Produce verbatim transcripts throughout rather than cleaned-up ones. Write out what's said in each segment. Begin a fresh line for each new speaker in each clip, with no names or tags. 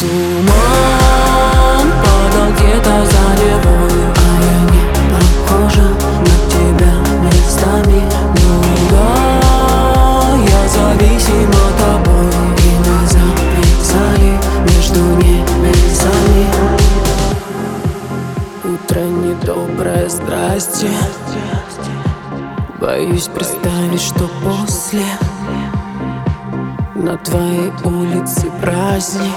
Туман падал где-то за Невой, а я не похожа на тебя местами. Ну да, я зависима тобой, и мы зависали между небесами. Утро недоброе, здрасте. Боюсь представить, что после. На твоей улице праздник,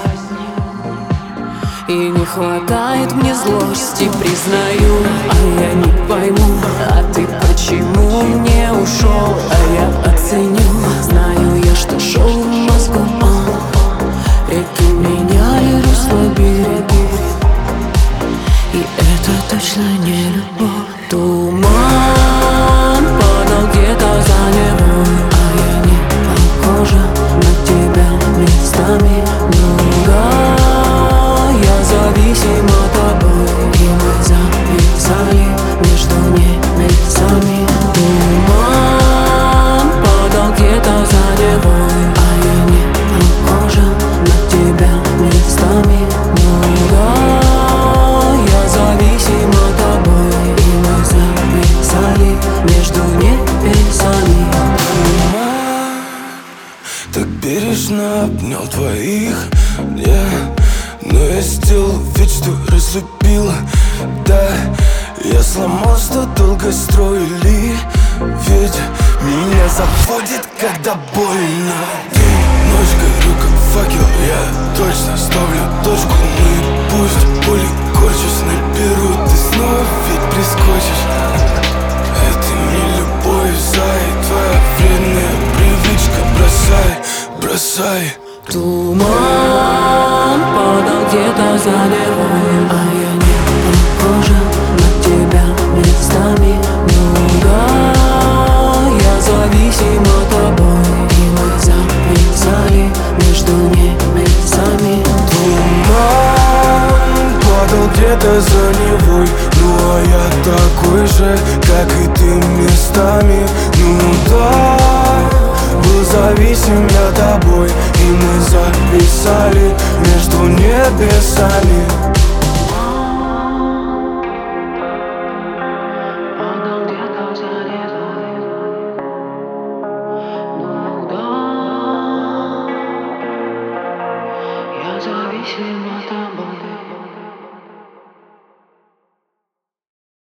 и не хватает мне злости, признаю. А я не пойму, а ты почему не ушел? А я оценю, знаю я, что шел в мозгу. Реки меняли русло береги, и это точно не любовь. Туман падал где-то за Невой, а я не похожа на тебя местами. Ну да, я зависима тобой, и мы зависали между небесами. Туман падал где-то за Невой, а я не похожа на тебя местами. Ну да, я зависима тобой, и мы зависали между небесами.
Так бережно обнял твоих, yeah. Но я сделал вид, что разлюбила, да. Я сломал, что долго строили, ведь меня заводит, когда больно. День, ночь, горю как факел, я точно ставлю точку. Ну и пусть боли корчусь, наберу, ты снова ведь прискочишь. Это не любовь, зай, твоя вредная привычка. Бросай, бросай.
Туман падал где-то за Невой, а я не похожа на тебя местами. Ну да, я зависима тобой, и мы зависали между небесами.
Туман падал где-то за Невой, ну а я такой же, как и ты местами. Ну да, был зависим я тобой, и мы зависали между небесами.
Падал где-то за Невой, ну да, я зависима тобой.